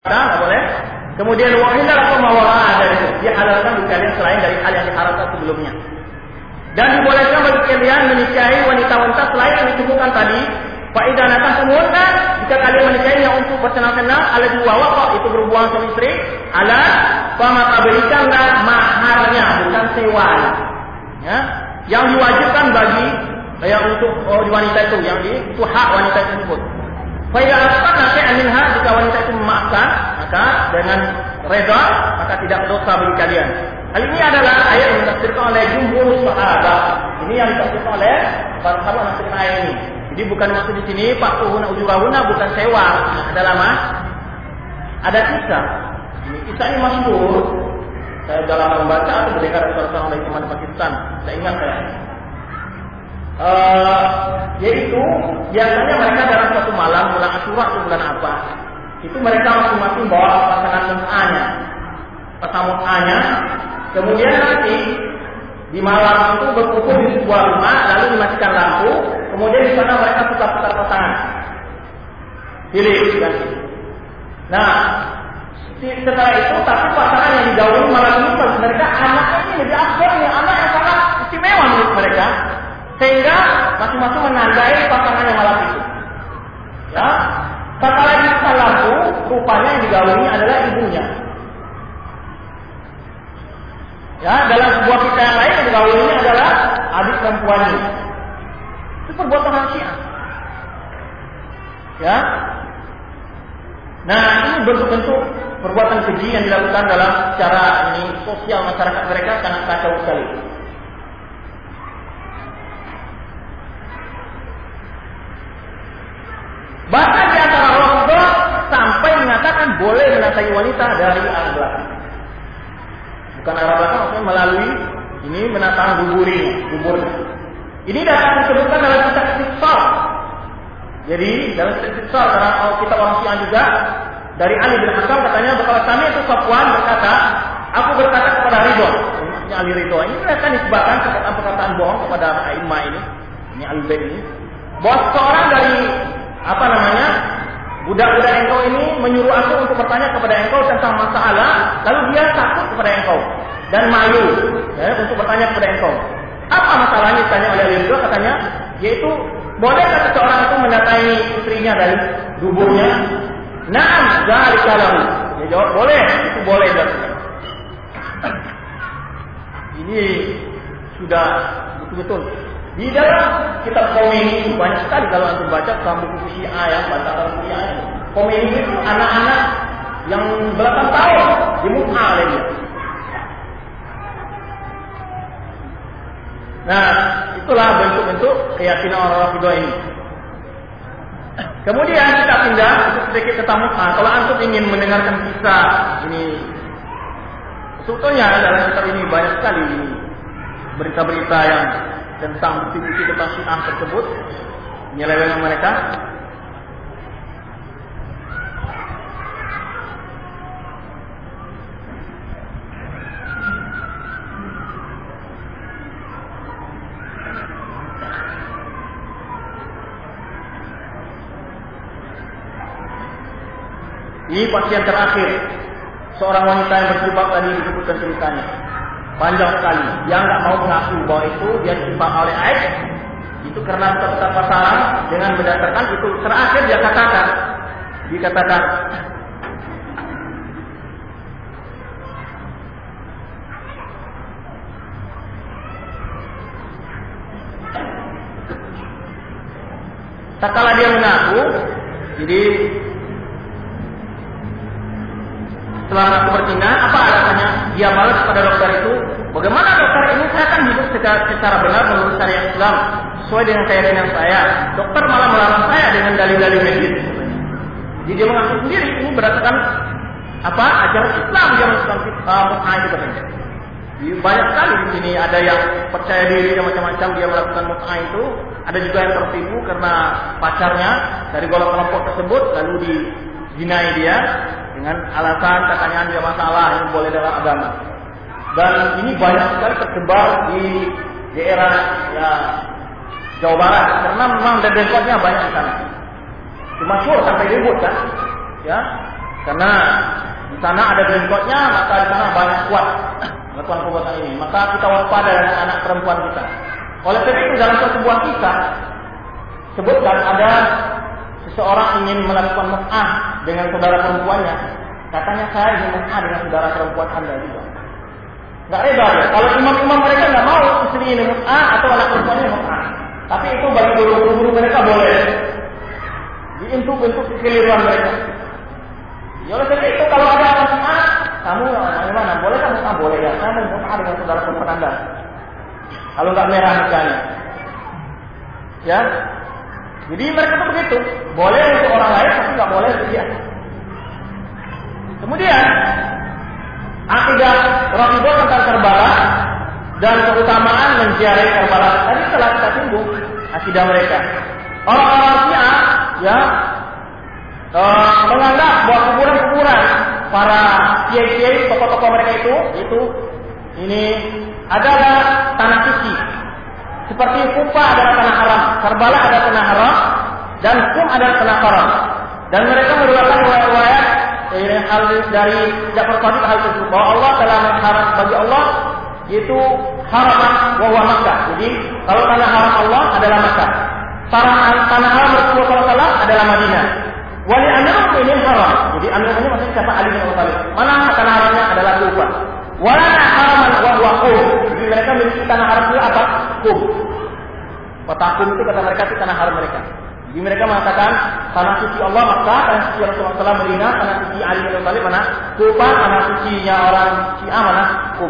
Nggak boleh. Kemudian wahina atau mawara dari itu dihalalkan bagi kalian selain dari hal yang diharamkan sebelumnya. Dan dibolehkan bagi kalian menikahi wanita-wanita selain yang disebutkan tadi. Faedah natah semuanya jika kalian menikahinya untuk berkenal-kenal ala dua wakaf itu berhubungan suami istri ala maka berikanlah maharnya bukan sewanya. Ya, yang diwajibkan bagi yang untuk wanita itu yang itu hak wanita tersebut. Faedah asfar nanti aminha jika wanita itu memaafkan maka dengan reda maka tidak berdosa bagi kalian. Hal ini adalah ayat yang ditafsirkan oleh jumhur sahabat. Ini yang ditafsirkan oleh para sahabat menafsirkan ayat ini. Jadi bukan maksud di sini fatuhuna ujurahuna bukan sewa. Ada lama. Ada kisah. Ini kisah ini masyhur. Saya dalam membaca atau mendengar seorang oleh teman Pakistan. Saya ingat saya. Yaitu biasanya mereka dalam suatu malam bulan Asyura atau bulan apa itu mereka masing-masing bawa pasangan mut'anya kemudian nanti di malam itu berkumpul di sebuah rumah lalu dimatikan lampu kemudian di sana mereka putar-putar pasangan pilih kan. Nah setelah itu tapi pasangan yang didahului malam ini mereka anaknya ini lebih afdal anak yang sangat istimewa menurut mereka sehingga masing-masing menandai pasangan yang malam itu. Ya, tatkala di lampu, rupanya yang digauli adalah ibunya. Ya, dalam sebuah kisah yang lain yang digaulinya adalah adik perempuannya. Itu perbuatan manusia. Ya. Nah, ini bentuk-bentuk perbuatan keji yang dilakukan dalam cara ini sosial masyarakat mereka sangat kacau sekali. Bahkan di antara Rasulullah sampai mengatakan boleh menasai wanita dari arah belakang. Bukan arah belakang, maksudnya melalui ini menatang duburnya. Ini datang disebutkan dalam kitab Istiqsal. Jadi dalam kitab Istiqsal dalam kitab orang Syiah juga dari Ali bin Hakam katanya kalau kami itu Safwan berkata, aku berkata kepada Ridho, maksudnya Ali Ridho ini akan disebabkan perkataan bohong kepada A'immah ini Al-Bait ini, bahwa seorang dari budak-budak engkau ini menyuruh aku untuk bertanya kepada engkau tentang masalah, lalu dia takut kepada engkau dan malu untuk bertanya kepada engkau. Apa masalahnya ditanya oleh Ali Ridho katanya, yaitu bolehkah seseorang itu mendatangi istrinya dari duburnya? Naam, dzalika lahu. Dia jawab boleh, itu boleh dilakukan. Ini sudah betul-betul di dalam kitab Khomeini banyak sekali kalau antum baca dalam buku Syiah yang bacaan Syiah. Khomeini itu anak-anak yang belasan tahun di mut'ah oleh dia. Nah, itulah bentuk-bentuk keyakinan orang Rafidhah ini. Kemudian kita pindah untuk sedikit tentang mut'ah. Kalau antum ingin mendengarkan kisah ini, sebetulnya dalam kitab ini banyak sekali berita-berita yang tentang bukti-bukti tentang Syiah tersebut, penyelewengan mereka. Ini pasien terakhir, seorang wanita yang berjilbab tadi disebutkan ceritanya. Panjang sekali. Yang nggak mau mengaku bahwa itu dia ditimpa oleh AIDS, itu karena tetap pasaran dengan berdasarkan itu terakhir dia dikatakan tak kala dia mengaku, jadi setelah mengaku berzina, apa alasannya? Dia balas kepada dokter itu, bagaimana dokter ini saya kan hidup secara benar menurut syariat Islam, sesuai dengan keyakinan saya. Dokter malah melarang saya dengan dalil-dalil medis. Jadi dia mengaku sendiri ini berdasarkan ajaran Islam dia melakukan mut'ah itu katanya. Banyak sekali di sini ada yang percaya diri dan macam-macam dia melakukan mut'ah itu, ada juga yang tertipu karena pacarnya dari golongan kelompok tersebut lalu dizinai dia dengan alasan katanya dia masalah yang boleh dalam agama. Dan ini banyak sekali tersebar di daerah Jawa Barat karena memang dedengkotnya banyak di sana. Masyhur sampai ribut kan, ya. Karena di sana ada jengkotnya, maka di sana banyak kuat melakukan perbuatan ini. Maka kita waspada dengan anak perempuan kita. Oleh sebab itu dalam sebuah kisah sebutkan ada seseorang ingin melakukan mut'ah dengan saudara perempuannya. Katanya saya ingin mut'ah dengan saudara perempuan Anda juga. Enggak reda ya. Kalau imam-imam mereka enggak mau istri ini mut'ah atau anak perempuannya mut'ah. Tapi itu bagi guru-guru mereka boleh. Bentuk kekeliruan mereka. Ya oleh sebab itu kalau ada mut'ah, kamu bagaimana? Boleh kan mut'ah? Boleh ya. Kamu mut'ah dengan saudara perempuan Anda. Kalau enggak merah nikahnya. Ya. Jadi mereka itu begitu. Boleh untuk orang lain tapi enggak boleh untuk dia. Kemudian akidah Rafidhah tentang Karbala dan keutamaan menziarahi Karbala. Tadi telah kita singgung akidah mereka. Orang-orang Syiah ya menganggap bahwa kuburan-kuburan para kiai-kiai, tokoh-tokoh mereka itu ini adalah tanah suci. Seperti Kufa adalah tanah haram, Karbala adalah tanah haram, dan Qum adalah tanah haram. Dan mereka meriwayatkan riwayat dari Ja'far Shadiq hal tersebut bahwa Allah telah mengharam bagi Allah yaitu haraman wa huwa Makkah. Jadi kalau tanah haram Allah adalah Makkah. Tanah haram Rasulullah SAW adalah Madinah. Wali Amirul ini haram. Jadi Amirul ini maksudnya siapa? Ali bin Abi Thalib. Mana tanah haramnya adalah Kufa. Walana haraman wa huwa Qum. Jadi mereka memiliki tanah haram itu apa? Qum. Kota Qum itu kata mereka itu tanah haram mereka. Jadi mereka mengatakan tanah suci Allah Makkah, tanah suci Rasulullah SAW Madinah, tanah suci Ali bin Abi Thalib mana? Kufa, tanah sucinya orang Syiah mana? Qum.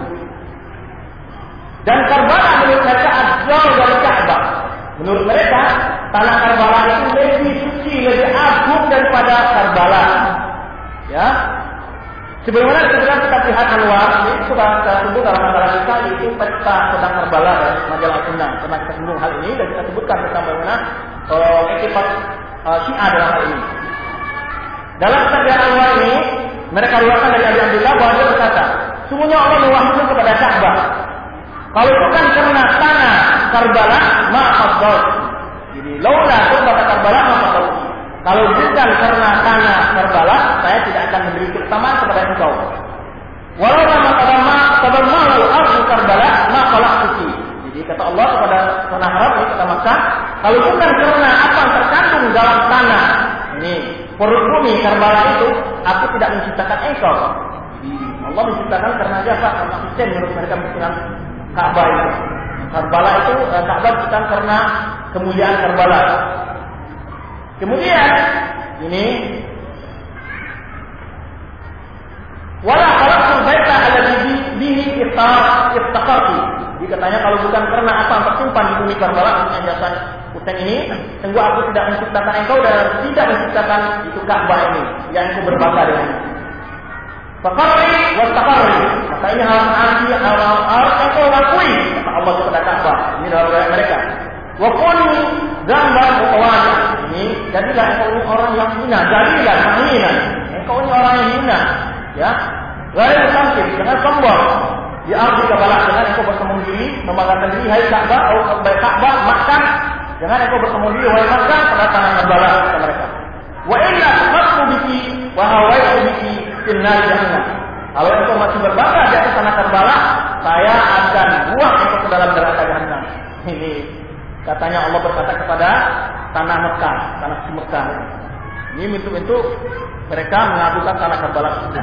Dan Karbala menurut mereka jauh dari Ka'bah. Menurut mereka tanah Karbala itu lebih suci, lebih agung daripada Karbala. Ya. Sebagaimana disebutkan kitab Jihad Anwar, ini sudah kita sebut dalam masalah kita yaitu peta tentang Karbala dan majalah Sunnah. Pernah kita singgung hal ini dan kita sebutkan tentang bagaimana etikat Syiah dalam hal ini. Dalam kitab Jihad Anwar ini mereka riwayatkan dari Abi Abdullah bahwa dia berkata, sungguhnya Allah mewahyukan kepada Ka'bah. Kalau bukan karena tanah Karbala, ma'afadzal. Jadi laula kata Karbala ma'afadzal. Kalau bukan karena tanah Karbala, saya tidak akan memberi keutamaan kepada engkau. Walau lama tadamma al-ardu Karbala, ma khalaqtuki. Jadi kata Allah kepada tanah haram ini kata Makkah, kalau bukan karena apa yang terkandung dalam tanah ini perut bumi Karbala itu, aku tidak menciptakan engkau. Jadi Allah menciptakan karena jasa, karena Husain menurut mereka menciptakan Ka'bah itu. Karbala itu Ka'bah bukan karena kemuliaan Karbala. Kemudian ini wala khalaqtul baita alladhi bihi iftaqarti. Jadi katanya kalau bukan karena apa yang tersimpan di bumi Karbala dengan jasa Husain ini, sungguh aku tidak menciptakan engkau dan tidak menciptakan itu Ka'bah ini yang aku berbangga dengannya. Faqarri wa taqarri. Maka ini harus engkau lakui kata Allah kepada Ka'bah. Ini dalam riwayat mereka. Wa qul zamban mutawadi. Ini jadilah engkau ini orang yang hina, jadilah mahina. Engkau ini orang yang hina, ya. Ghair tamkin, jangan sombong. Ya arti Ka'bah dengan engkau bersombong diri, membanggakan diri hai Ka'bah atau baik Ka'bah Makkah. Jangan engkau bersombong diri wahai Makkah pada tanah Karbala kata mereka. Wa illa taqtu biki wa hawaitu biki finnar jahannam. Kalau engkau masih berbangga di atas tanah Karbala, saya akan buang engkau ke dalam neraka jahannam. Ini katanya Allah berkata kepada tanah Mekah, tanah Mekah. Ini bentuk-bentuk mereka mengadukan tanah Karbala sudah.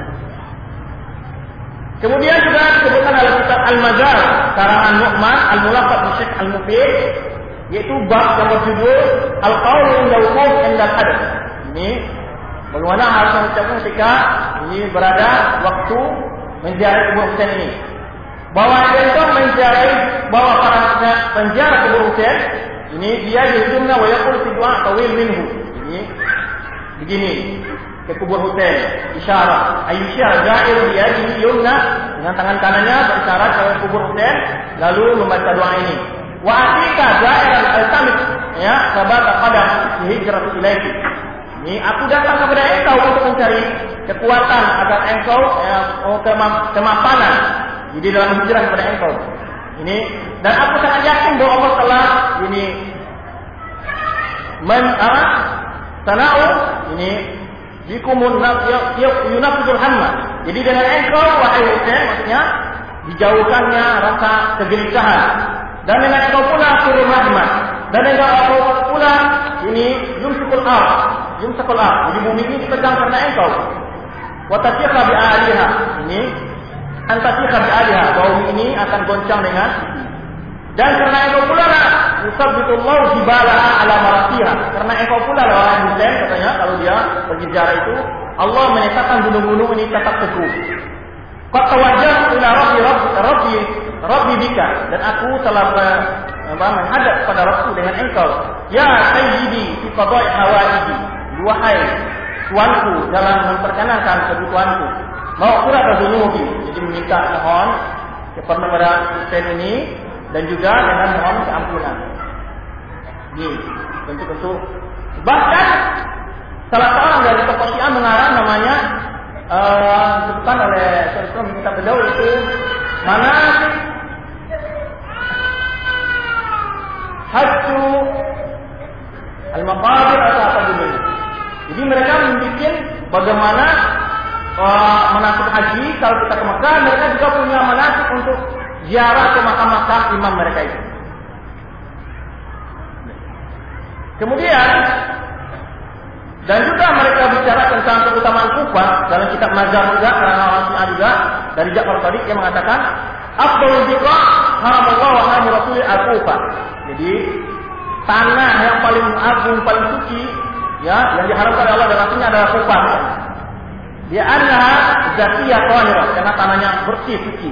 Kemudian juga disebutkan dalam kitab Al-Mazar karangan Nu'man Al-Mulaqab Syekh Al-Mufid, yaitu bab yang berjudul Al-Qaul inda Wuquf inda Al-Hadath. Ini bagaimana harus mengucapkan ketika ini berada waktu menziarahi kubur Husain ini. Bahwa itu menziarahi bahwa para penziarah kubur Husain ini dia dihujungnya wa yaqul fi du'a tawil minhu. Ini begini ke kubur Husain, isyarat ayyusyar ja'ir biyadihi yumna, dengan tangan kanannya berisyarat ke kubur Husain lalu membaca doa ini. Wa atika ja'iran al-tamit ya sabata pada hijrah ilaiki. Ini aku datang kepada engkau untuk mencari kekuatan agar engkau kemapanan. Jadi dalam hijrah kepada engkau. Ini dan aku sangat yakin bahwa Allah telah ini sana'u ini bikumun yunafidul hamma. Jadi dengan engkau wahai Husain, maksudnya dijauhkannya rasa kegelisahan. Dan dengan engkau pula turun rahmat. Dan dengan engkau pula ini yumsakul ard. Jadi bumi ini dipegang karena engkau. Wa tasyiqa bi aliha. Ini antasyiqa bi aliha. Bumi ini akan goncang dengan dan karena engkau pula lah usabbitullahu jibalaha ala marasiha. Karena engkau pula lah orang Husain katanya kalau dia berbicara itu Allah menyatakan gunung-gunung ini tetap teguh. Qad tawajjahtu ila rabbi bika, dan aku telah menghadap kepada Rabbku dengan engkau. Ya sayyidi fi qada'i hawaiji, wahai tuanku dalam memperkenankan kebutuhanku. Maghfirah dzunubi, jadi meminta mohon kepada Husain ini dan juga dengan mohon keampunan. Ini bentuk-bentuk. Bahkan salah seorang dari tokoh Syiah mengarang namanya disebutkan oleh Syaikhul Islam beliau itu manasik hajju al-maqabir atau apa dulu. Jadi mereka membuat bagaimana manasik haji kalau kita ke Mekah, mereka juga punya manasik untuk ziarah ke makam-makam imam mereka itu. Kemudian dan juga mereka bicara tentang keutamaan Kufah dalam kitab Mazhar juga, karena orang Syiah juga dari Ja'far Shadiq yang mengatakan afdhalul biqa haramallahu wa haram rasul al-Kufah. Jadi tanah yang paling agung, paling suci ya, yang diharamkan oleh Allah dan Rasulnya adalah Kufah. Dia adalah zakiyah tahirah, karena tanahnya bersih suci.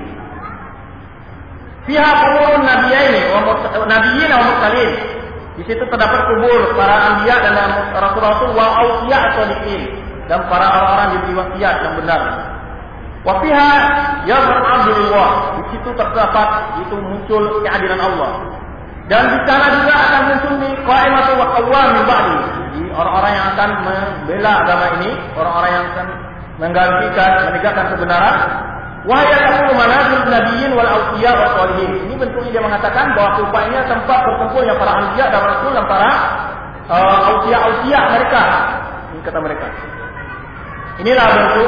Fiha quburun nabiyyin wa mursalin. Di situ terdapat kubur para anbiya dan rasul-rasul wa auliya as-shalihin, dan para orang-orang yang diberi wasiat yang benar. Wa fiha yazhar adlullah. Di situ terdapat itu muncul keadilan Allah. Dan di sana juga akan muncul di qaimatul wa qawwam min ba'di. Jadi orang-orang yang akan membela agama ini, orang-orang yang akan menggantikan, menegakkan kebenaran. Wa yaqulu manazil nabiyyin wal awliya was shalihin. Ini bentuknya dia mengatakan bahwa Kufah ini tempat berkumpulnya para anbiya dan rasul dan para awliya mereka. Ini kata mereka. Inilah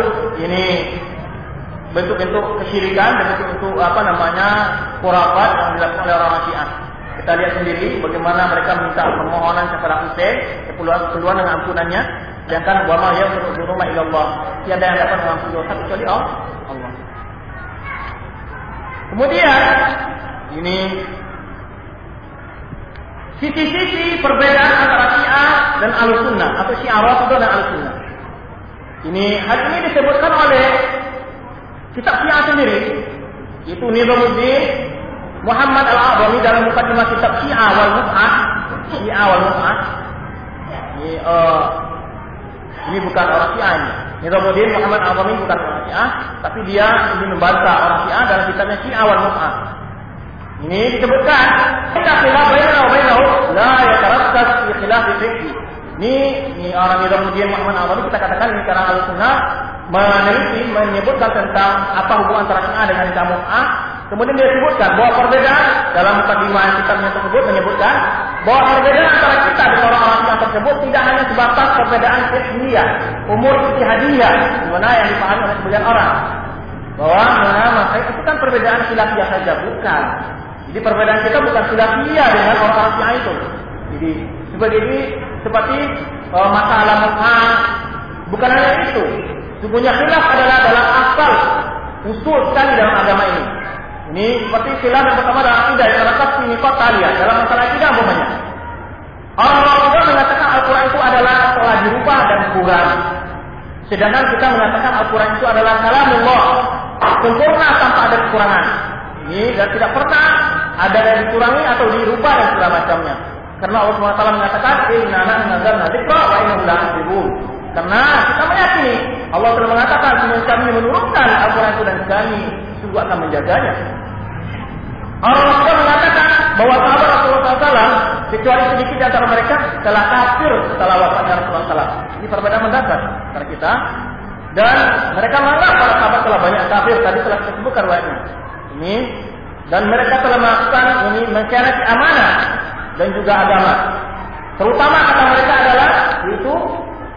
bentuk-bentuk kesyirikan dan bentuk-bentuk khurafat yang dilakukan oleh orang Syiah. Kita lihat sendiri bagaimana mereka minta permohonan kepada Husain, keperluan dengan ampunannya. Sedangkan wa ma yaghfiru dzunuba illa Allah. Tiada yang dapat mengampuni dosa kecuali Allah. Kemudian ini sisi-sisi perbedaan antara Syiah dan Ahlussunnah atau Syiah Rafidhah dan Ahlussunnah. Hal ini disebutkan oleh kitab Syiah sendiri, yaitu Nizamuddin Muhammad Al-A'zami dalam mukadimah kitab Syiah wal Mut'ah. Ini bukan orang Syiah ini. Nizamuddin Muhammad Al-A'zami bukan orang Syiah, tapi dia ingin membantah orang Syiah dalam kitabnya Syiah wal Mut'ah. Ini disebutkan kita khilaf bainahu la yatarattab fi khilaf fiqhi. Ini orang Nizamuddin Muhammad Al-A'zami kita katakan ini karena Ahlussunnah menyebutkan tentang apa hubungan antara Syiah dengan Syiah Mut'ah. Kemudian dia sebutkan bahwa perbedaan dalam mukadimah kitabnya tersebut menyebutkan bahwa perbedaan antara kita dan orang-orang Syiah tersebut tidak hanya sebatas perbedaan fiqhiyah, umur ijtihadiyah, mana yang dipahami oleh sebagian orang. Bahwa maka itu kan perbedaan khilafiyah saja, bukan. Jadi perbedaan kita bukan khilafiyah dengan orang-orang Syiah itu. Jadi seperti masalah Mut'ah, bukan hanya itu. Sesungguhnya khilaf adalah dalam asal usul sekali dalam agama ini. Ini seperti khilaf yang pertama dalam akidah yang terletak di nifaq taliyah dalam masalah akidah umpamanya. Orang-orang juga mengatakan Al-Quran itu adalah telah dirubah dan kurang. Sedangkan kita mengatakan Al-Quran itu adalah kalamullah, sempurna tanpa ada kekurangan. Ini dan tidak pernah ada yang dikurangi atau dirubah dan segala macamnya. Karena Allah SWT mengatakan inna nazzalna dzikra wa inna lahu lahafizun. Karena kita meyakini Allah telah mengatakan kami menurunkan Al-Quran itu dan kami sungguh akan menjaganya. Orang juga mengatakan bahwa sahabat Rasulullah SAW kecuali sedikit di antara mereka telah kafir setelah wafatnya Rasulullah SAW. Ini perbedaan mendasar antara kita. Dan mereka menganggap para sahabat telah banyak kafir. Tadi telah kita sebutkan riwayatnya. Ini dan mereka telah melakukan mengkhianati amanah dan juga agama. Terutama kata mereka adalah itu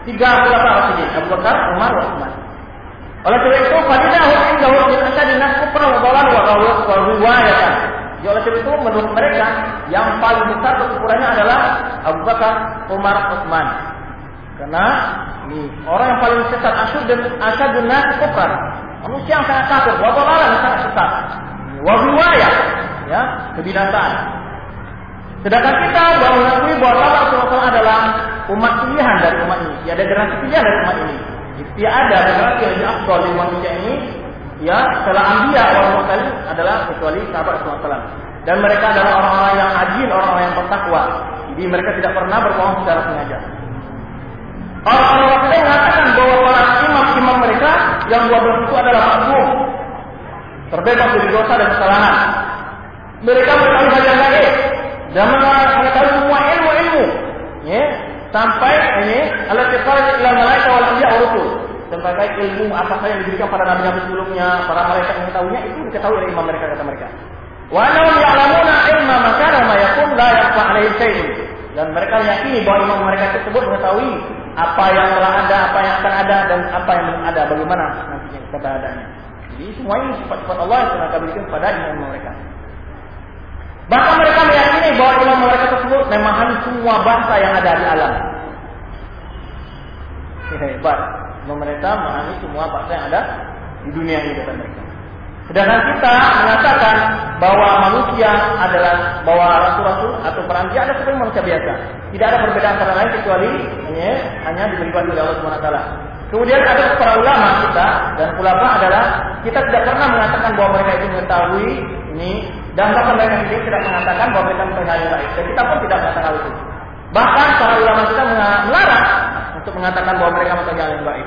3 khulafa Rasyidin, Abu Bakar, Umar, Utsman. Oleh sebab itu, fadilahu indahu min asyadin nas kufran wa dhalalan wa riwayatan. Jadi oleh sebab itu menurut mereka yang paling besar kekufurannya adalah Abu Bakar, Umar, Utsman. Karena ini orang yang paling sesat asyadun nas kufran. Manusia yang sangat kafir, wa dhalalan sangat sesat. Wa riwayat, ya, kebinasaan. Sedangkan kita mengakui bahwa Rasulullah SAW adalah umat pilihan dari umat ini. Tiada generasi pilihan dari umat ini. Tiada generasi yang lebih afdal di manusia ini, ya, setelah Anbiya orang mursalin adalah kecuali sahabat Rasulullah SAW. Dan mereka adalah orang-orang yang ajin, orang-orang yang bertakwa. Jadi mereka tidak pernah berbohong secara sengaja. Orang-orang Rasulullah mengatakan bahwa para imam-imam mereka yang 12 itu adalah maksum, terbebas dari dosa dan kesalahan. Mereka mengetahui hal yang gaib dan mengetahui semua ilmu-ilmu, ya, sampai ini al-tifal ila malaika wal anbiya wa rusul. Sampai ilmu apa saja yang diberikan pada nabi-nabi sebelumnya, para malaikat yang mengetahuinya itu diketahui oleh imam mereka, kata mereka. Wa annahum ya'lamuna ilma ma kana ma yakun la yakhfa 'alaihi shay'un. Dan mereka yakini bahwa imam mereka tersebut mengetahui apa yang telah ada, apa yang akan ada, dan apa yang belum ada, bagaimana nantinya keadaannya. Jadi semua ini sifat-sifat Allah yang telah diberikan kepada imam mereka. Bahkan mereka meyakini bahwa imam mereka tersebut memahami semua bahasa yang ada di alam. Hebat. Mereka memahami semua bahasa yang ada di dunia ini, kata mereka. Sedangkan kita mengatakan bahwa manusia adalah, bahwa rasul-rasul atau para anbiya adalah seperti manusia biasa. Tidak ada perbedaan antara lain kecuali hanya diberikan oleh Allah Subhanahu wa taala. Kemudian ada para ulama kita dan ulama adalah kita tidak pernah mengatakan bahwa mereka itu mengetahui ini, dan bahkan mereka sendiri tidak mengatakan bahwa mereka mengetahui hal yang baik. Dan kita pun tidak mengatakan hal itu. Bahkan para ulama kita melarang untuk mengatakan bahwa mereka mengetahui hal yang baik.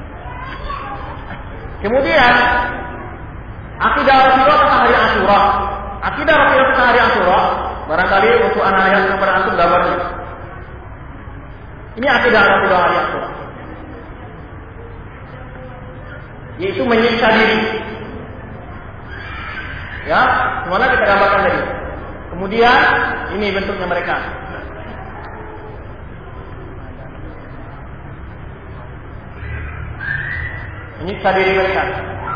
Kemudian akidah Rasulullah tentang hari Asyura. Akidah Rasulullah tentang hari Asyura, barangkali untuk anak yang kepada antum gambarnya. Ini akidah Rasulullah hari Asyura, yaitu menyiksa diri. Ya, semuanya kita gambarkan tadi. Kemudian ini bentuknya mereka. Menyiksa diri mereka,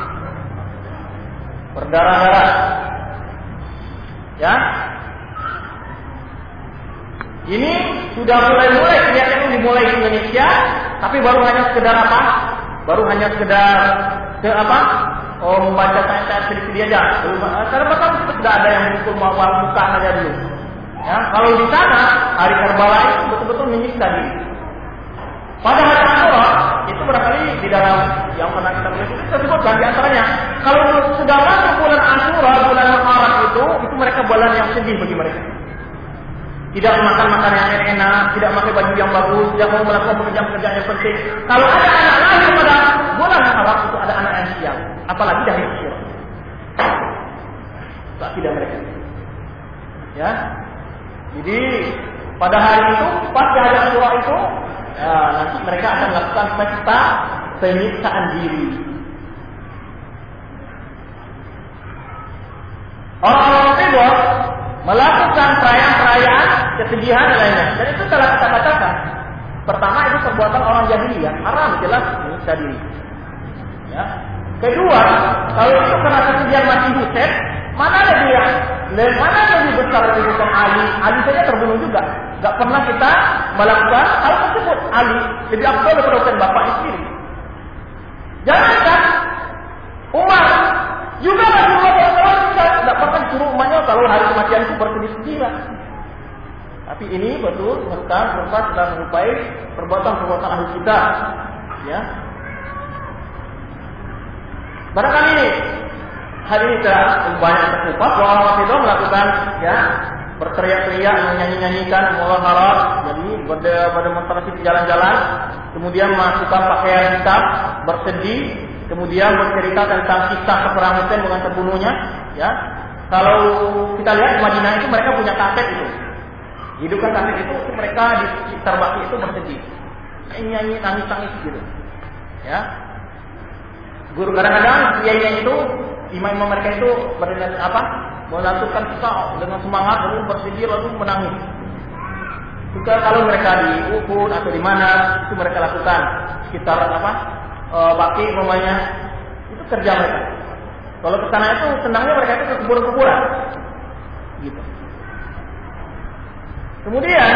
berdarah-darah, ya. Ini sudah mulai kelihatan dimulai di Indonesia, tapi baru hanya sekedar apa? Baru hanya sekedar membaca teks sedikit aja. Karena bahkan sudah ada yang mukul muka saja dulu. Ya, kalau di sana hari Karbala itu betul-betul menyiksa diri. Pada hari Asyura itu barangkali di dalam yang pernah kita tulis kita sebutkan di antaranya, kalau sudah masuk bulan Asyura, bulan Muharram itu mereka bulan yang sedih bagi mereka. Tidak makan makanan yang enak, tidak pakai baju yang bagus, tidak mau melakukan pekerjaan-pekerjaan yang penting. Kalau ada anak lahir pada bulan Muharram itu ada anak yang sial, apalagi dari Asyura. Tak tidak mereka. Ya. Jadi pada hari itu, pas di hari Asyura itu, nanti mereka akan melakukan pesta penyiksaan diri. Orang-orang Timur melakukan perayaan-perayaan kesedihan dan lainnya. Dan itu telah kita katakan. Pertama, itu perbuatan orang jahiliyah, haram jelas menyiksa diri. Ya. Kedua, kalau itu karena kesedihan mati Husain, mana lebih besar kedudukan Ali? Ali saja terbunuh juga. Gak pernah kita melakukan hal tersebut. Ali lebih afdal daripada Husain bapaknya sendiri. Jangankan Umar juga Rasulullah SAW tidak pernah disuruh umatnya kalau hari kematian itu bersedih-sedih. Tapi ini betul merupakan sudah menyerupai perbuatan-perbuatan ahli kita. Ya. Barangkali hari ini telah banyak terkupas bahwa orang itu melakukan ya berteriak-teriak, menyanyi-nyanyikan muzaharat, jadi berdemonstrasi di jalan-jalan, kemudian memasukkan pakaian hitam, bersedih, kemudian bercerita tentang kisah peperangan Husain dengan terbunuhnya. Ya, kalau kita lihat di Madinah itu mereka punya kaset itu, hidupkan kaset itu mereka di sekitar Baqi itu bersedih, nyanyi, nangis gitu. Ya, guru kadang-kadang kiai itu, imam-imam mereka itu melantunkan kisah dengan semangat lalu bersedih lalu menangis. Juga kalau mereka di Uhud atau di mana itu mereka lakukan sekitar Baki umpamanya itu kerja mereka. Kalau ke sana itu senangnya mereka itu ke kuburan-kuburan. Gitu. Kemudian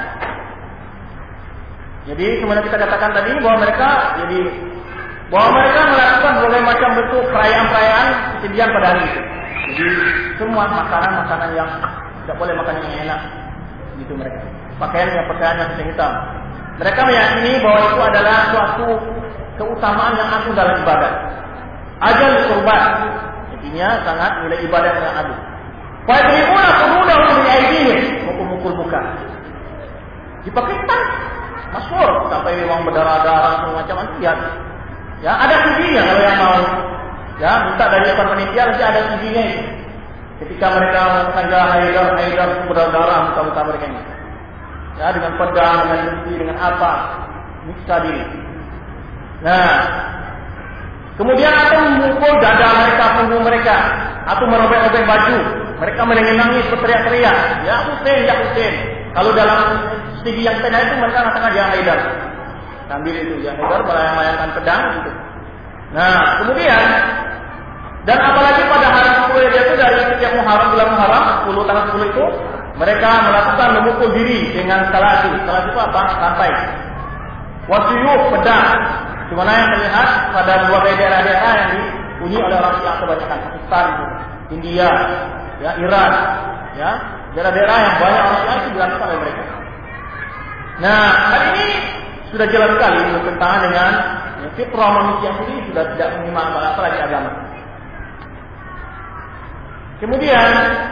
jadi sebenarnya kita katakan tadi bahwa mereka melakukan berbagai macam bentuk perayaan-perayaan kesedihan pada hari itu. Jadi semua makanan-makanan yang tidak boleh makan yang enak gitu mereka. Pakaian yang hitam. Mereka meyakini bahwa itu adalah suatu keutamaan yang agung dalam ibadah. Ajal kurban, intinya sangat nilai ibadah yang agung. Fa'idribuna qududahum bi aydihim, mukul-mukul buka. Di Pakistan masyhur sampai memang berdarah-darah semacam itu ya. Ya, ada CD-nya kalau yang mau. Ya, minta dari panitia nanti ada CD-nya itu. Ketika mereka melakukan Haidar berdarah muka-muka mereka ini. Ya, dengan pedang, dengan besi, dengan apa? Nyiksa diri. Nah, kemudian atau memukul dada mereka, punggung mereka, atau merobek-robek baju. Mereka menangis berteriak-teriak, ya Husain, ya Husain. Kalau dalam stigi yang tengah itu mereka mengatakan ya Haidar. Sambil itu ya Haidar melayang-layangkan pedang gitu. Nah, kemudian dan apalagi pada hari 10 itu dari setiap Muharram, bulan Muharram 10 tanggal 10 itu mereka melakukan memukul diri dengan salatu. Salatu itu apa? Santai. Wasiyuh, pedang. Dimana yang terlihat pada berbagai daerah-daerah yang dihuni oleh orang Syiah kebanyakan, Pakistan, India, ya Iran, ya daerah-daerah yang banyak orang Syiah itu dilakukan oleh mereka. Nah, hari ini sudah jelas sekali bertentangan dengan fitrah manusia sendiri, sudah tidak menerima apa-apa lagi agama. Kemudian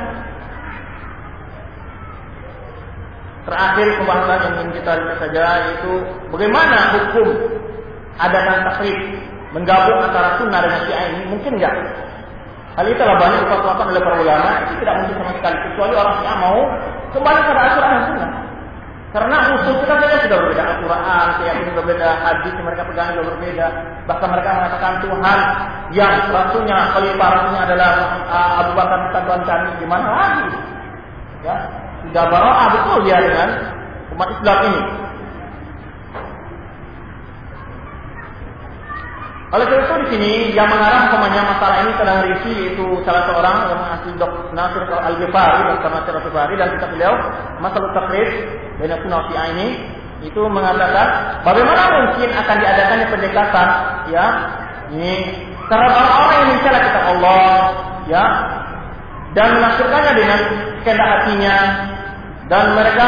terakhir pembahasan yang ingin kita lihat saja yaitu bagaimana hukum adakan takrib menggabung antara sunnah dengan syiah ini mungkin enggak? Hal itu telah banyak difatwakan oleh para ulama, itu tidak mungkin sama sekali kecuali orang syiah mau kembali pada Al-Quran dan sunnah. Karena usul kita saja sudah berbeda, Al-Quran, keyakinan berbeda, hadis yang mereka pegang juga berbeda. Bahkan mereka mengatakan Tuhan yang rasulnya, khalifah rasulnya adalah Abu Bakar Tuhan kami, gimana lagi? Ya, sudah bara'ah betul dia dengan umat Islam ini. Oleh karena itu di sini yang mengarang masalah ini sedang risi yaitu salah seorang yang mengasihi Dr. Nasir Al-Ghifari, Dr. Nasir Al-Ghifari dan kitab beliau Masalah Takrib Baina Sunnah Syiah ini itu mengatakan bagaimana mungkin akan diadakannya pendekatan ya ini terhadap orang-orang yang mencela kitab Allah ya dan menafsirkannya dengan kehendak hatinya dan mereka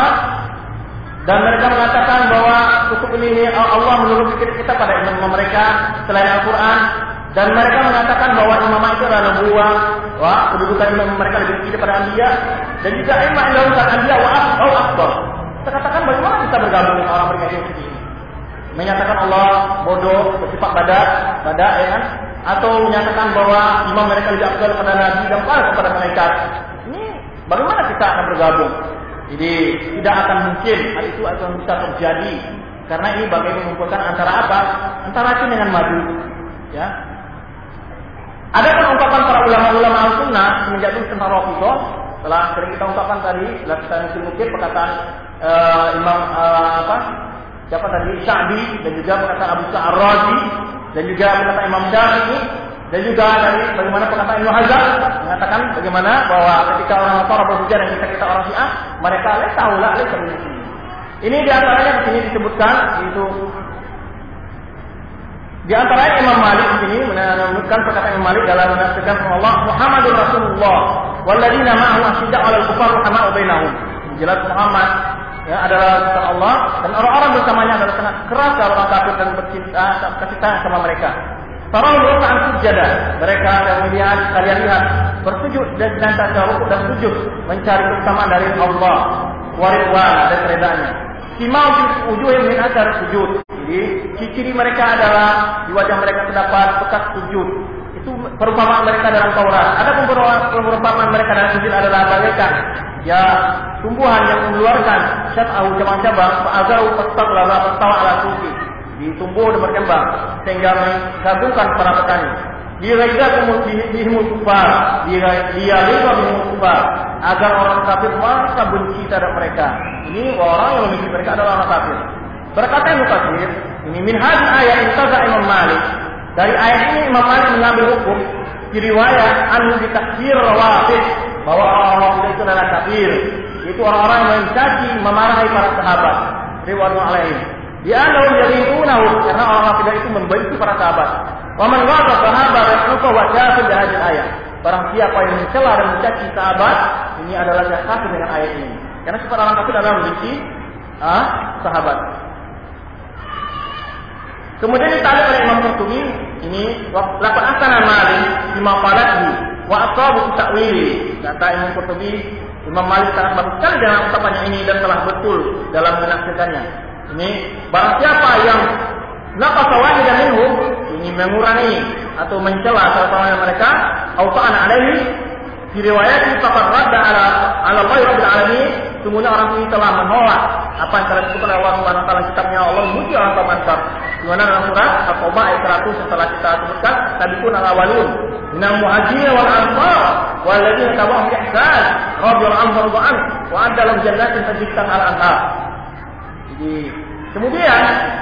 mengatakan bahwa kutub ini Allah menurunkan kita pada imam mereka selain Al-Quran dan mereka mengatakan bahwa imam itu adalah nubuwah, wah kedudukan imam mereka lebih tinggi daripada anbiya dan juga imam yang bukan anbiya wa akbar. Kita katakan bagaimana kita bergabung dengan orang mereka yang seperti ini? Menyatakan Allah bodoh, bersifat badak ya kan? Atau menyatakan bahwa imam mereka lebih afdal kepada nabi dan kepada malaikat. Ini bagaimana kita akan bergabung? Jadi tidak akan mungkin hal itu akan bisa terjadi karena ini bagaimana mengumpulkan antara apa? Antara yakin dengan madu. Ya. Ada kan ungkapan para ulama-ulama al-sunnah semenjak itu tentang Rafidhah telah sering kita ungkapkan tadi, telah kita mungkin perkataan Imam siapa tadi Sya'bi dan juga perkataan Abu Sa'ad Ar-Razi dan juga perkataan Imam Syafi'i dan juga dari bagaimana perkataan Ibnu Hazm mengatakan bagaimana bahwa ketika orang Nasara berhujjah dan kita orang Syiah mereka tahulah sebenarnya. Ini di antaranya di sini disebutkan yaitu di antaranya Imam Malik di sini menyebutkan perkataan Imam Malik dalam menafsirkan Allah Muhammadur Rasulullah walladzina ma'ahu asyidda 'alal kufar rahama'u bainahum. Jelas Muhammad ya adalah Allah dan orang-orang bersamanya adalah sangat keras kalau orang kafir dan bercinta kasih sayang sama mereka. Tarahum ruk'an sujada. Mereka kemudian kalian lihat bersujud dan senantiasa rukuk dan sujud mencari keutamaan dari Allah wa ridwan dan keredaannya. Simau fi wujuhihim min athar sujud. Jadi ciri mereka adalah di wajah mereka terdapat bekas sujud. Itu perumpamaan mereka dalam Taurat. Ada perumpamaan mereka dalam sujud adalah bagaikan ya tumbuhan yang mengeluarkan syat'ahu cabang-cabang fa'azahu fastawa ala suki. Ditumbuh dan berkembang sehingga menggabungkan para petani. Dia lihat kufar, dia lihat kufar agar orang kafir merasa benci terhadap mereka. Ini orang yang membenci mereka adalah orang kafir. Berkata Ibnu Katsir, ini min hadhihi ayat intaza Imam Malik. Dari ayat ini Imam Malik mengambil hukum di riwayat anu ditakfir rawafid bahwa orang-orang itu adalah kafir. Itu orang-orang yang mencaci, memarahi para sahabat. Riwayat alaihim. Dia adalah yaridunahu karena orang-orang itu membenci para sahabat. Wa man waqa sahabat rasulullah wa kafir bi hadhihi ayat. Barang siapa yang mencela dan mencaci sahabat, ini adalah kafir dengan ayat ini. Karena sifat orang kafir adalah membenci sahabat. Kemudian ditarik oleh Imam Qurtubi, ini laqad asana Malik bima qalathu wa asabu ta'wili. Kata Imam Qurtubi, Imam Malik sangat bagus sekali dalam ucapannya ini dan telah betul dalam menafsirkannya. Ini barang siapa yang naqasa wahidan minhum, ini mengurangi atau mencela salah satu mereka, atau ta'ana alaihi fi riwayat faqad radda ala Allah rabbil alamin, sungguhnya orang ini telah menolak apa yang telah disebutkan oleh Allah Subhanahu wa taala kitabnya Allah muji orang tamantar. Di mana dalam surat At-Taubah ayat 100 setelah kita sebutkan sabiqun al-awwalun minal muhajirin wal ansar wal ladzina tabauhum bi ihsan radhiyallahu anhum wa radu wa adda lahum jannatin tajri min tahtiha al-anhar. Jadi kemudian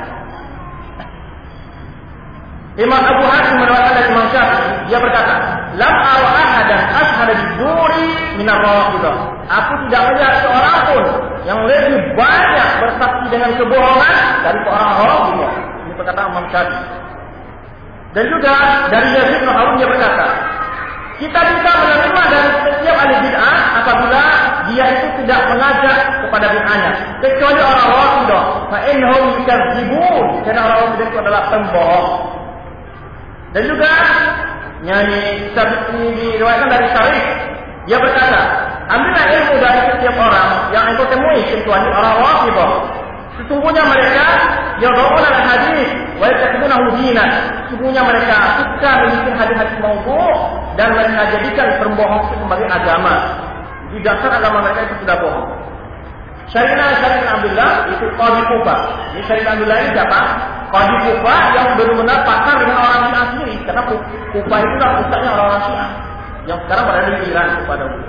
Imam Abu Hatim meriwayatkan dari Imam Syafi'i, dia berkata, "Lam ara ahadan ashhadu biduri min ar-rafidah." Aku tidak melihat seorang pun yang lebih banyak bersaksi dengan kebohongan dari orang Rafidah. Ini perkataan Imam Syafi'i. Dan juga dari Yazid bin Harun dia berkata, kita bisa menerima dari setiap ahli bid'ah apabila dia itu tidak mengajak kepada bid'ahnya, kecuali orang Rafidah. Fa innahum yukadzibun, karena orang Rafidah itu adalah pembohong. Dan juga nyanyi sabit ini diriwayatkan dari Syarif, dia berkata, ambillah ilmu dari setiap orang yang engkau temui kecuali orang Rafidah. Sesungguhnya mereka yad'una al-hadis wa yattakhidhunahu dinan. Sesungguhnya mereka suka membuat hadis-hadis maudhu' dan mereka jadikan pembohong itu sebagai agama. Di dasar agama mereka itu sudah bohong. Syarif bin Abdullah itu qadhi Kufah. Ini Syarif bin Abdullah ini siapa? Qadhi Kufah yang benar-benar pakar dengan orang Syiah sendiri. Karena Kufah itu adalah pusatnya orang-orang Syiah yang sekarang berada di Iran pada waktu.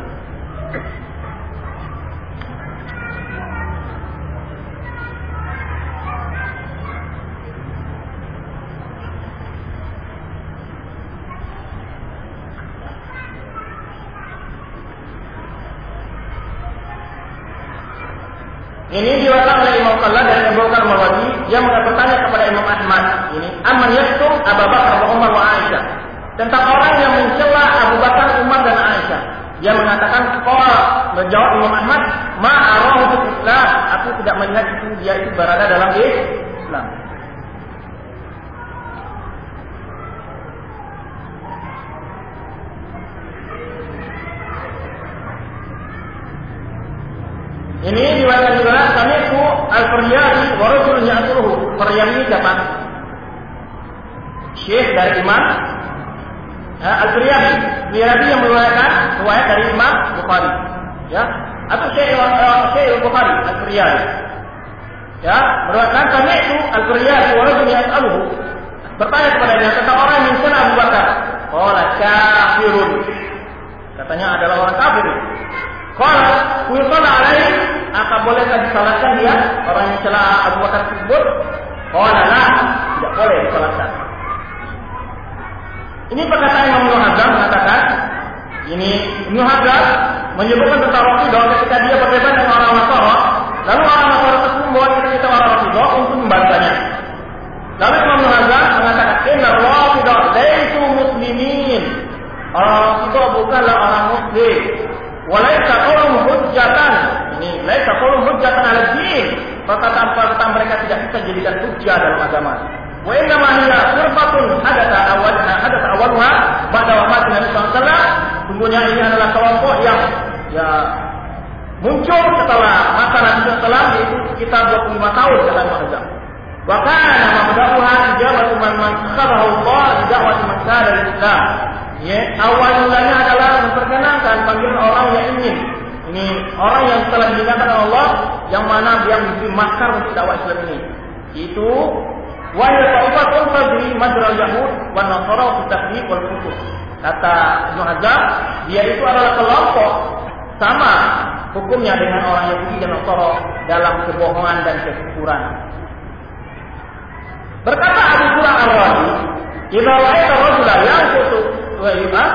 Ini diwakilkan oleh Imam Qallad dan Abu Bakar Marwazi yang bertanya kepada Imam Ahmad, ini amman yastum Abu Bakar wa Umar wa Aisyah, tentang orang yang mencela Abu Bakar, Umar dan Aisyah. Dia mengatakan, menjawab Imam Ahmad, ma arahu fil Islam, aku tidak melihat itu dia itu berada dalam Islam. Ini diwakilkan juga kami itu Al-Faryadi wa rajulun ya'turuhu. Faryadi siapa? Syekh dari Imam Al-Faryadi. Faryadi yang meriwayatkan riwayat dari Imam Bukhari. Ya, atau Syekh Al-Bukhari Al-Faryadi. Ya, meriwayatkan kami itu Al-Faryadi wa rajulun ya'turuhu. Bertanya kepadanya tentang orang yang mencela Abu Bakar. Qala kafirun. Katanya adalah orang kafir. Qala yusalla alaihi, apa bolehkah disalatkan dia orang yang mencela Abu Bakar tersebut? Qala la, tidak boleh disalatkan. Ini perkataan Imam Ibnu Hazm mengatakan, ini Ibnu Hazm menyebutkan tentang Rafidah ketika dia berdebat dengan orang Nasara, lalu orang Nasara tersebut membawa cerita orang Rafidah untuk membantahnya. Lalu Imam Ibnu Hazm mengatakan, inna Rafidah laisu muslimin. Orang Rafidah bukanlah orang muslim. Walaisa qaulun hujjatan. Ini laisa qaulun hujjatan 'ala din. Perkataan mereka tidak bisa dijadikan hujjah dalam agama. Wa inna ma hiya firqatun hadatha awwalha ba'da wafat Nabi sallallahu alaihi wasallam. Sungguhnya ini adalah kelompok yang muncul setelah masa Nabi sallallahu alaihi wasallam, yaitu sekitar 25 tahun kata Imam Hazm. Wa kana mabda'uha ijabatu man khabahu Allah li da'wati man kana al-Islam. Ya, awal mulanya adalah memperkenankan panggilan orang yang ingin. Ini orang yang telah diingatkan Allah, yang mana dia memberi makar untuk dakwah Islam ini. Itu wahya ta'ifatun fadri majral yahud wan nasara fi takdzib wal kufur. Kata Ibnu Hazm, dia itu adalah kelompok sama hukumnya dengan orang Yahudi dan Nasara dalam kebohongan dan kekufuran. Berkata Abu Zur'ah Ar-Razi, "Idza ra'aita rajulan yanqutu wa yubah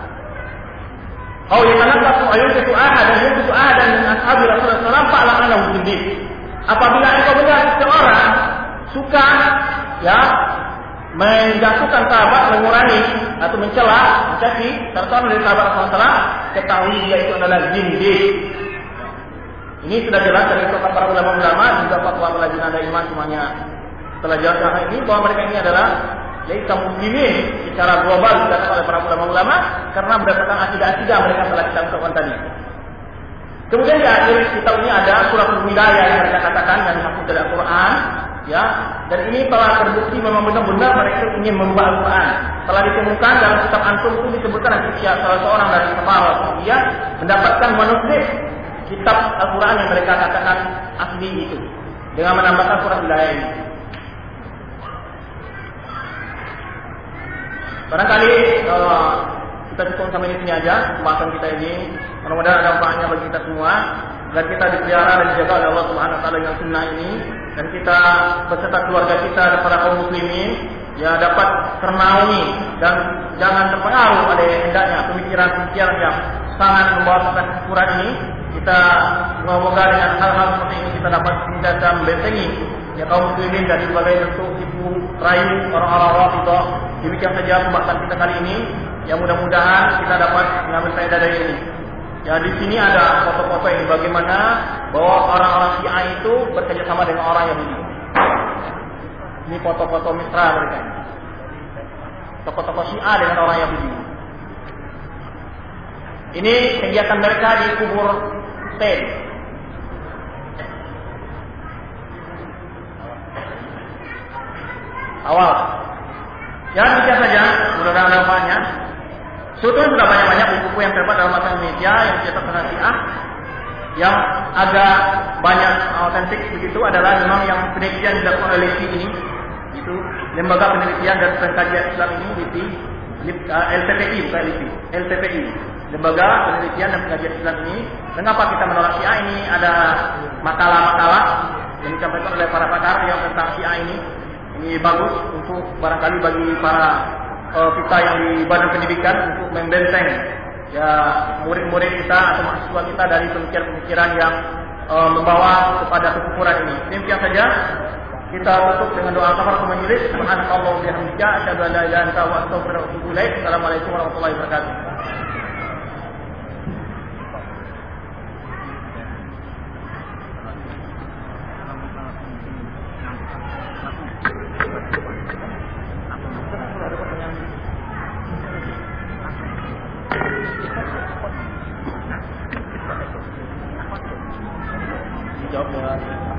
aw yatanaqatu ayyutu ahadan yutu ahadan min ashabi Rasulullah sallallahu alaihi wasallam fa'lam annahu zindiq." Apabila engkau melihat seorang suka menjatuhkan sahabat, mengurangi atau mencela, mencaci seorang dari sahabat Rasulullah, ketahui dia itu adalah zindiq. Ini sudah jelas dari ucapan para ulama-ulama, juga fatwa Lajnah Daimah semuanya telah jelaskan ini bahwa mereka ini adalah laisa muslimin secara global dikatakan oleh para ulama-ulama karena berdasarkan akidah-akidah mereka telah kita ucapkan tadi. Kemudian di akhir kitab ini ada surat Al-Wilayah yang mereka katakan yang dimaksud dari Al-Quran, ya. Dan ini telah terbukti memang benar-benar mereka ingin membawa Al-Quran. Telah ditemukan dalam kitab Antum itu disebutkan nanti salah seorang dari Safar dia mendapatkan manuskrip kitab Al-Quran yang mereka katakan asli itu dengan menambahkan surat Wilayah ini. Barangkali kita cukup sampai di sini aja pembahasan kita ini. Mudah-mudahan ada manfaatnya bagi kita semua dan kita dipelihara dan dijaga oleh Allah Subhanahu wa taala dengan sunnah ini, dan kita beserta keluarga kita dan para kaum muslimin ya dapat ternaungi dan jangan terpengaruh oleh hendaknya pemikiran-pemikiran yang sangat membawa kepada kekufuran ini. Kita semoga dengan hal-hal seperti ini kita dapat senantiasa membentengi ya kaum muslimin dari berbagai bentuk tipu rayu orang-orang Rafidhah. Demikian saja pembahasan kita kali ini. Ya mudah-mudahan kita dapat mengambil faedah dari ini. Ya di sini ada foto-foto ini bagaimana bahwa orang-orang Syiah itu bekerjasama dengan orang Yahudi. Ini foto-foto mesra mereka. Tokoh-tokoh Syiah dengan orang Yahudi. Ini kegiatan mereka di kubur Hussein. Awal. Ya demikian saja. Mudah-mudahan ada manfaatnya. Sebetulnya sudah banyak-banyak buku-buku yang terdapat dalam bahasa Indonesia yang dicetak oleh Syiah yang agak banyak autentik begitu adalah memang yang penelitian dilakukan oleh LIPI ini, itu Lembaga Penelitian dan Pengkajian Islam ini, LIPI, LPPI bukan LIPI, LPPI, Lembaga Penelitian dan Pengkajian Islam ini. Mengapa kita menolak Syiah? Ini ada makalah-makalah yang disampaikan oleh para pakar yang tentang Syiah ini. Ini bagus untuk barangkali bagi para kita yang di badan pendidikan untuk membenteng ya murid-murid kita atau mahasiswa kita dari pemikiran-pemikiran yang membawa kepada kekufuran ini. Demikian saja. Kita tutup dengan doa kafaratul majelis. Subhanallah wa bihamdika asyhadu an la ilaha illa anta wa astaghfiruka wa atubu ilaik. Assalamualaikum warahmatullahi wabarakatuh. Jawab ya.